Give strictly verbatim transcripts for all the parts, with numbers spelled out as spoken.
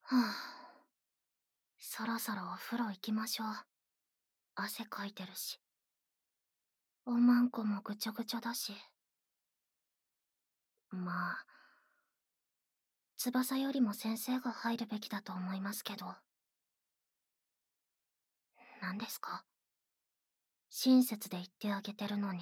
はぁ、そろそろお風呂行きましょう。汗かいてるし。おまんこもぐちょぐちょだし。まあ、翼よりも先生が入るべきだと思いますけど。何ですか？親切で言ってあげてるのに。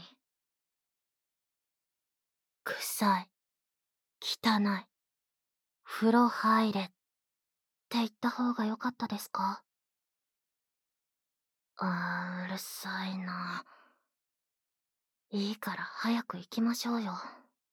臭い。汚い。風呂入れ。って言った方が良かったですか？あー、うるさいな。いいから早く行きましょうよ。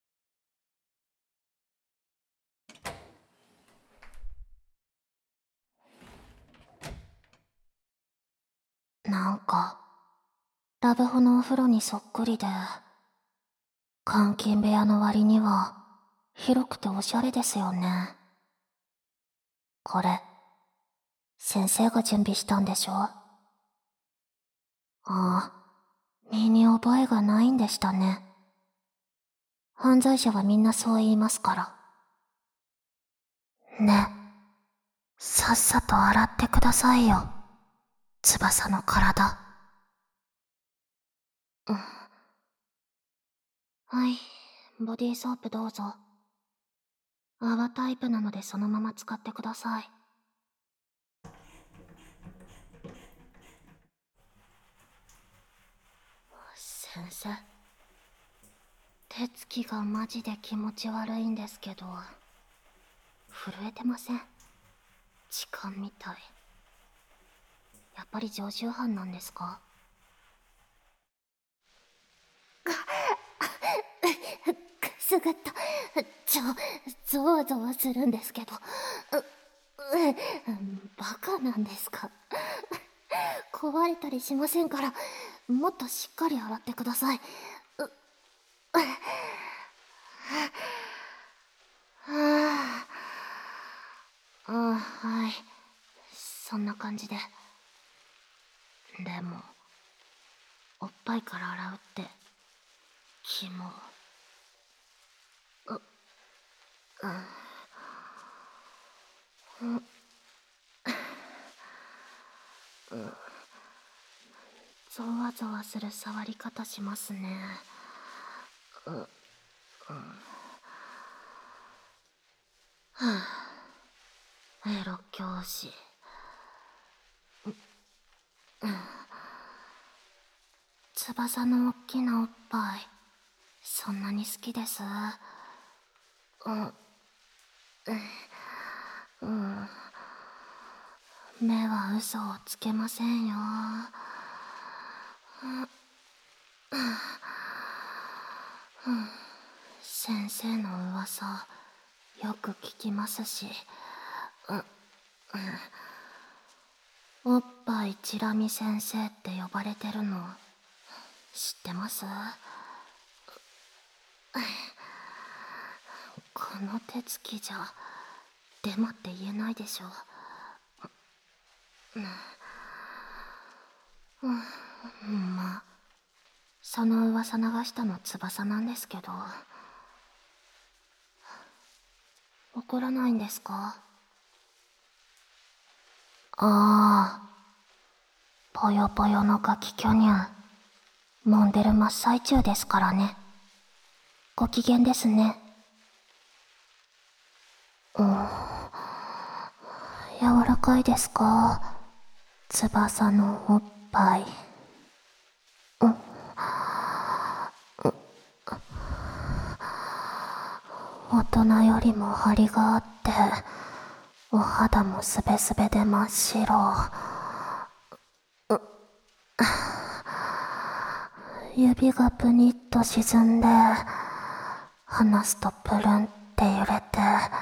なんか、ラブホのお風呂にそっくりで、監禁部屋の割には広くておしゃれですよね。これ、先生が準備したんでしょ？ああ、身に覚えがないんでしたね。犯罪者はみんなそう言いますから。ね、さっさと洗ってくださいよ、翼の体。うん。はい、ボディーソープどうぞ。泡タイプなのでそのまま使ってください。先生、手つきがマジで気持ち悪いんですけど、震えてません？痴漢みたい。やっぱり常習犯なんですか？くすぐった。ちょ、ゾワゾワするんですけど。う、う、バカなんですか？壊れたりしませんから、もっとしっかり洗ってください。う、はあ、ああ、はい。そんな感じで。でも、おっぱいから洗うって、キモ。う、うん、うん、うん。ゾワゾワする触り方しますね。う、うん。はあ、エロ教師。翼のおっきなおっぱい、そんなに好きです？うん、うん。目は嘘をつけませんよ。先生の噂、よく聞きますし。おっぱいチラミ先生って呼ばれてるの、知ってます？この手つきじゃ、デマって言えないでしょ。うん、まあ、その噂流したの翼なんですけど。怒らないんですか？ああ、ぽよぽよのガキ巨乳、揉んでる真っ最中ですからね。ご機嫌ですね。うん、柔らかいですか？翼のおっぱい。うん、大人よりも張りがあって、お肌もすべすべで真っ白。指がプニッと沈んで、離すとプルンって揺れて、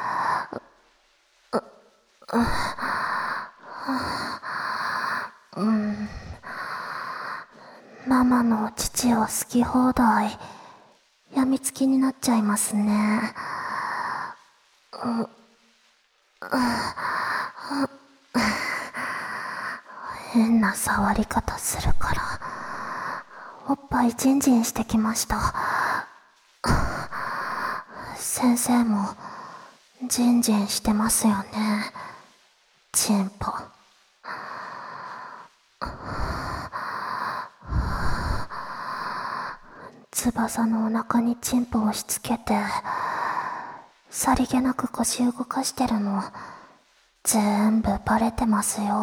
うん、ママのお乳を好き放題、やみつきになっちゃいますね。変な触り方するから、おっぱいジンジンしてきました。先生もジンジンしてますよね。 チンポ。翼のお腹にチンポを押し付けて、さりげなく腰動かしてるの、全部バレてますよ。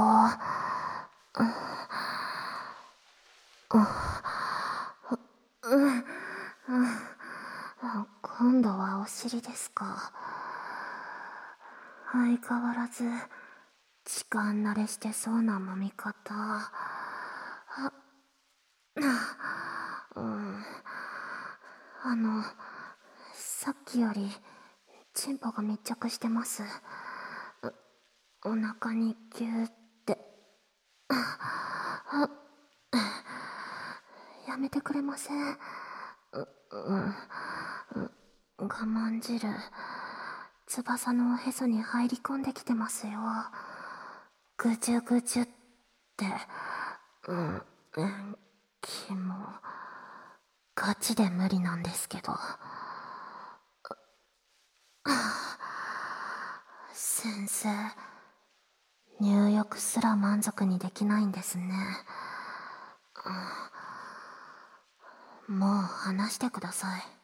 うん、うん、今度はお尻ですか。相変わらず時間慣れしてそうな揉み方。うん、あのさっきよりチンポが密着してます。お腹にギューって。やめてくれません。う、うん、我慢汁翼のおへそに入り込んできてますよ。ぐじゅぐじゅって。うん、うん、キモ。ガチで無理なんですけど。先生、入浴すら満足にできないんですね。もう話してください。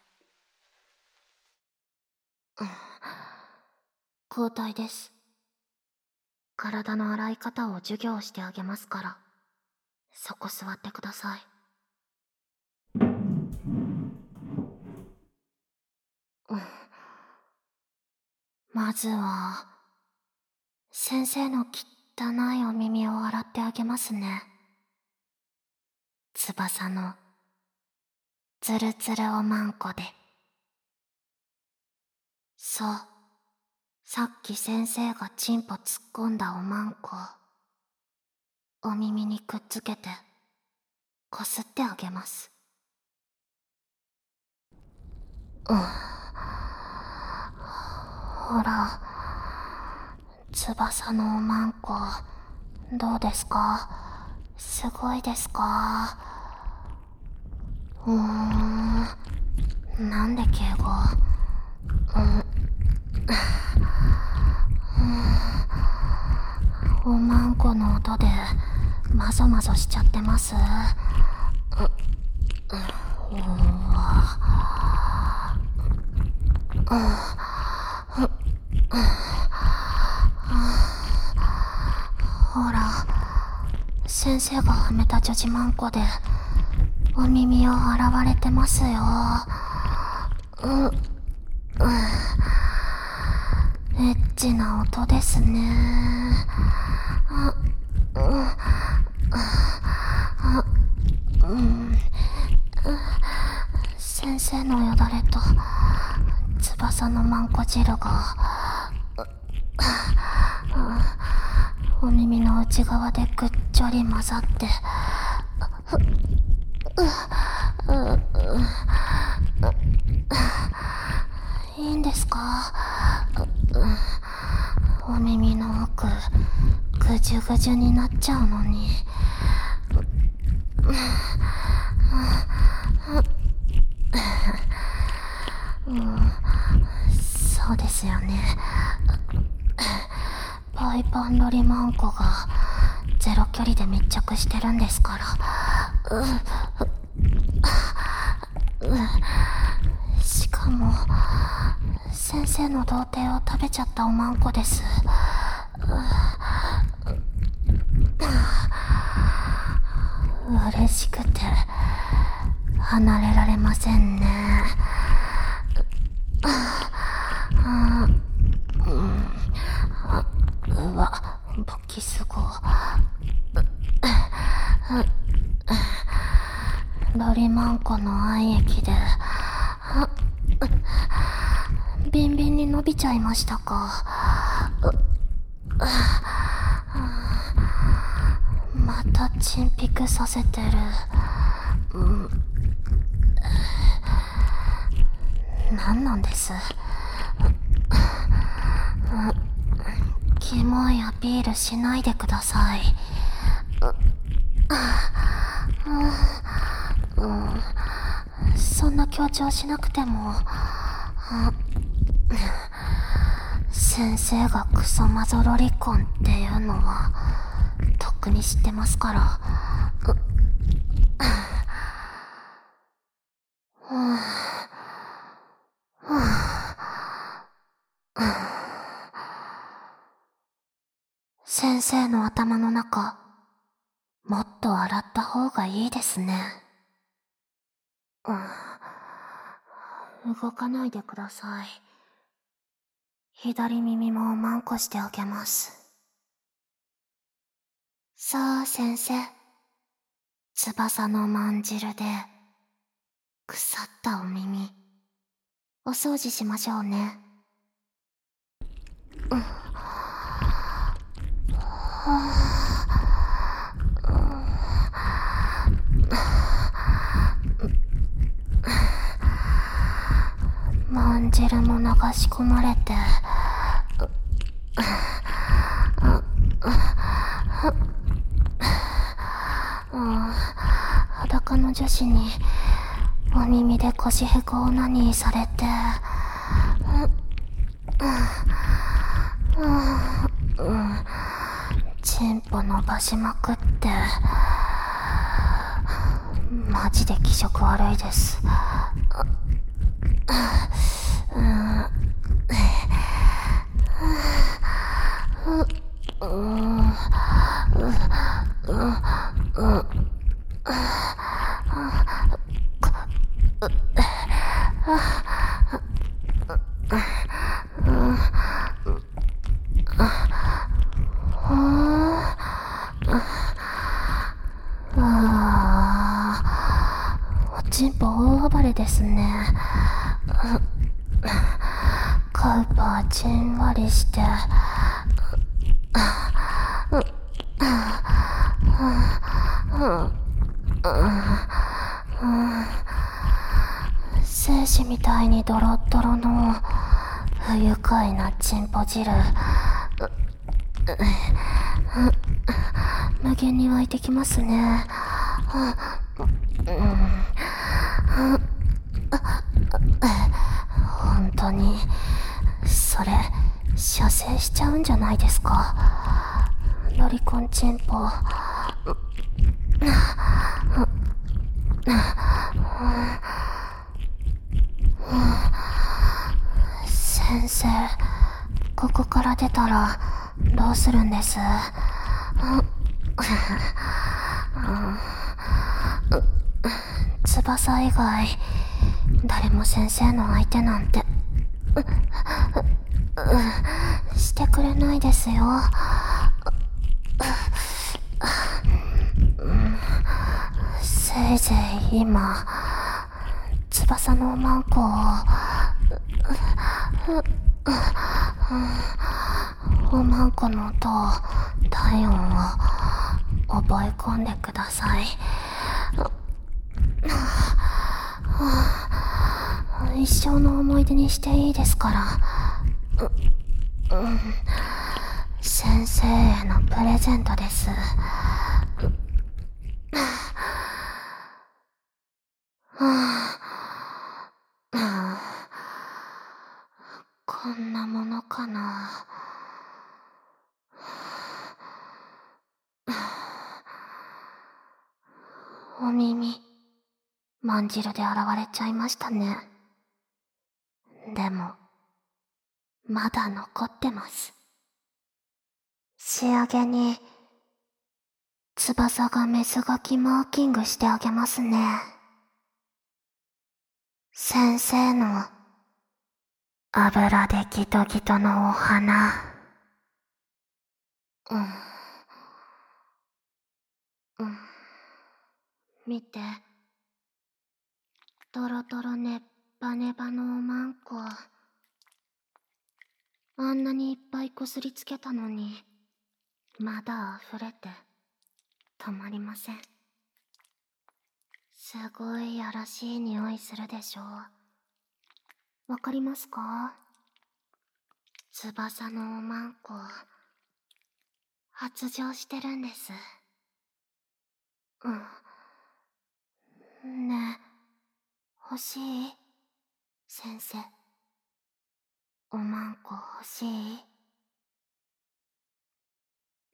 交代です。体の洗い方を授業してあげますから、そこ座ってください。うん、まずは先生の汚いお耳を洗ってあげますね。翼のつるつるおまんこで。そう、さっき先生がチンポ突っ込んだおまんこ、お耳にくっつけてこすってあげます。うん、ほら、翼のおまんこどうですか？すごいですか？うーん、なんで敬語？うん、おまんこの音でマゾマゾしちゃってます。う、う、うわ。うん、ほら、先生がはめた女児マンコでお耳を洗われてますよ。う、うん、エッチな音ですね。あ、うん、あ、うん、先生のよだれと翼のマンコ汁がお耳の内側でぐっちょり混ざって、いいんですか？お耳の奥ぐじゅぐじゅになっちゃうのに。うん、そうですよね。パイパンロリマンコがゼロ距離で密着してるんですから。う、う、しかも先生の童貞を食べちゃったおまんこです。嬉しくて離れられませんね。うわ、ボキスゴ。ロリマンコの愛液でビンビンに伸びちゃいましたか。またチンピクさせてる。うん、何なんです？キモいアピールしないでください。うん、そんな強調しなくても。先先生がクソマゾロリコンっていうのはとっくに知ってますから。先生の頭の中、もっと洗った方がいいですね。うん、動かないでください。左耳もマンコしてあげます。さあ先生、翼のまんじるで腐ったお耳お掃除しましょうね。うん、まんじるも流し込まれて、裸の女子にお耳で腰へこオナニーされて、チンポ伸ばしまくって、マジで気色悪いです。おちんぽ大暴れですね。カウパーじんわりして、精子みたいにドロッドロの不愉快なチンポ汁、無限に湧いてきますね。本当にそれ射精しちゃうんじゃないですか、ロリコンチンポ。先生、ここから出たらどうするんです？翼以外誰も先生の相手なんてしてくれないですよ。せいぜい今翼のマンコをおまんこの音を体温を覚え込んでください。一生の思い出にしていいですから。先生へのプレゼントです。こんなものかな。お耳まんじるで洗われちゃいましたね。でもまだ残ってます。仕上げに翼がメスガキマーキングしてあげますね。先生の油でギトギトのお花。うんうん、見て、トロトロネッバネバのおまんこ。あんなにいっぱいこすりつけたのにまだ溢れて止まりません。すごいやらしい匂いするでしょ。わかりますか？翼のおまんこ発情してるんです。うんねえ、欲しい？先生、おまんこ欲しい？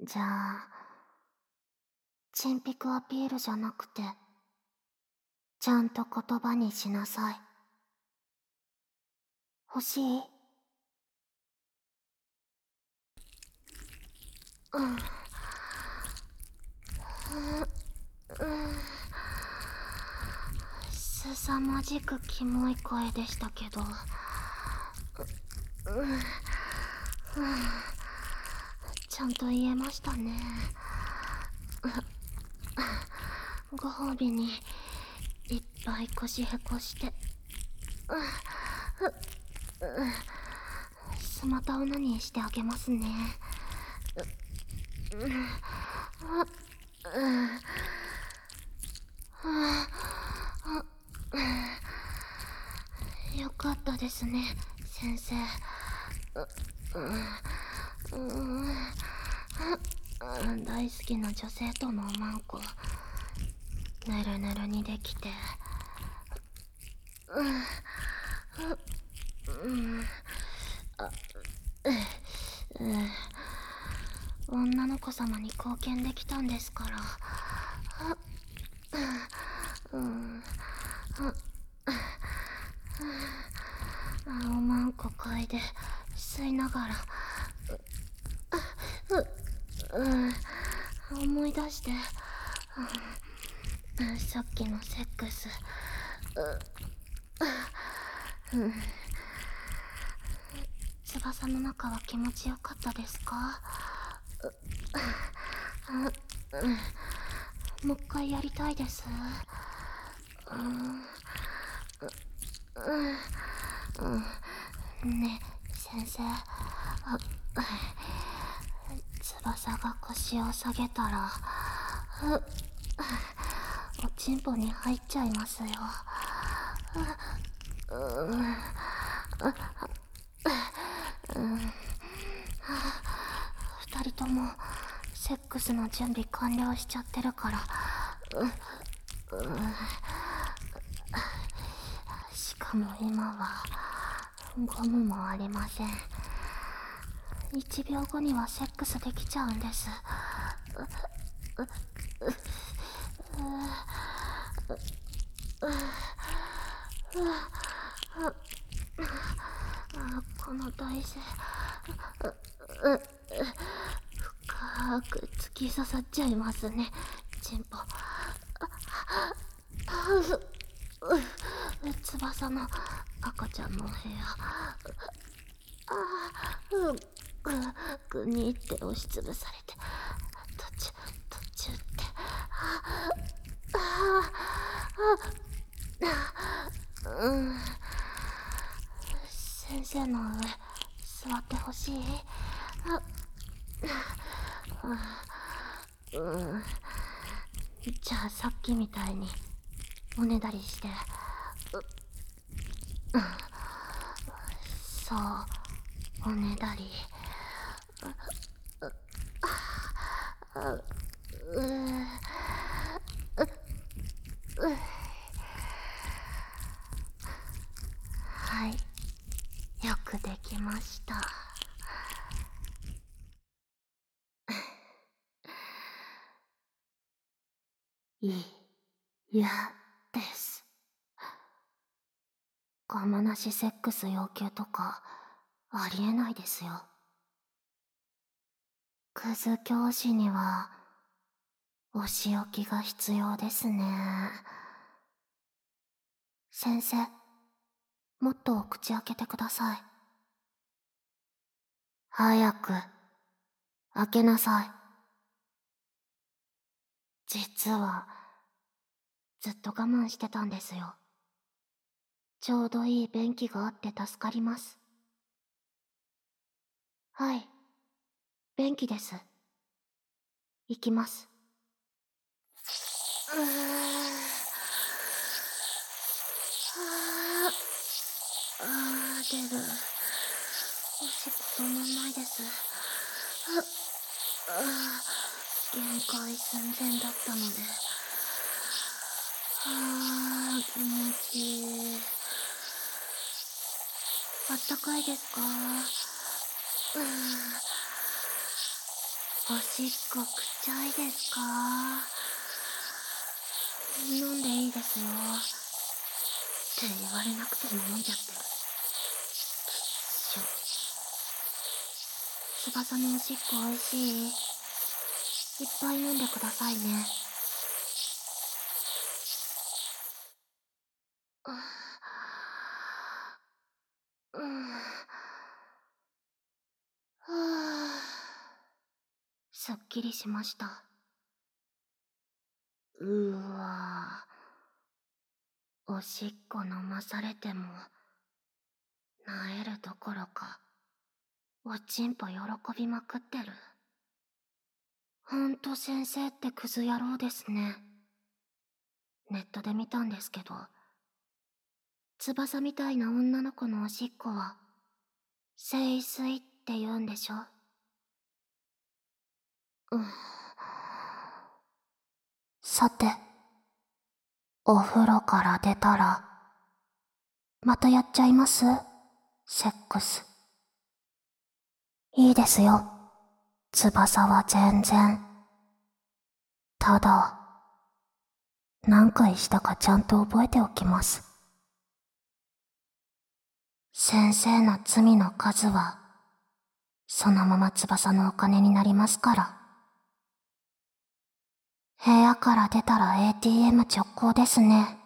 じゃあ、チンピクアピールじゃなくて、ちゃんと言葉にしなさい。欲しい？うん。すさまじくキモい声でしたけど、ちゃんと言えましたね。ご褒美にいっぱい腰へこしてスマタオナニーしてあげますね。よかったですね、先生。大好きな女性とのおまんこぬるぬるにできて、女の子様に貢献できたんですから。おまんこ嗅いで吸いながら思い出して、さっきのセックス、翼の中は気持ちよかったですか？もう一回やりたいです。ねえ先生、翼が腰を下げたらおちんぽに入っちゃいますよ。二人ともセックスの準備完了しちゃってるから。しかも今はゴムもありません。いちびょうごにはセックスできちゃうんです。この体勢深く突き刺さっちゃいますね、チンポ。翼の赤ちゃんの部屋、グニって押しつぶされて、途中途中ってうん先生の上座ってほしい。うんじゃあさっきみたいにおねだりして、そうおねだり。はい、よくできました。いいやです。ガマなしセックス要求とかありえないですよ。クズ教師にはお仕置きが必要ですね。先生、もっとお口開けてください。早く開けなさい。実はずっと我慢してたんですよ。ちょうどいい便器があって助かります。はい、便器です。行きます。うーあーあー出る。おしっこ止まんないです。ああ限界寸前だったので。あー気持ちいい。あったかいですか？うんおしっこくちゃいですか？飲んでいいですよ。って言われなくても飲んじゃってる。しょ。翼のおしっこおいしい？いっぱい飲んでくださいね。うん。はぁ。すっきりしました。うーわー。おしっこ飲まされても、なえるどころか、おちんぽ喜びまくってる。ほんと先生ってクズ野郎ですね。ネットで見たんですけど、翼みたいな女の子のおしっこは、聖水って言うんでしょ？うん。さて、お風呂から出たら、またやっちゃいます？セックス。いいですよ。翼は全然。ただ、何回したかちゃんと覚えておきます。先生の罪の数は、そのまま翼のお金になりますから。部屋から出たら エーティーエム 直行ですね。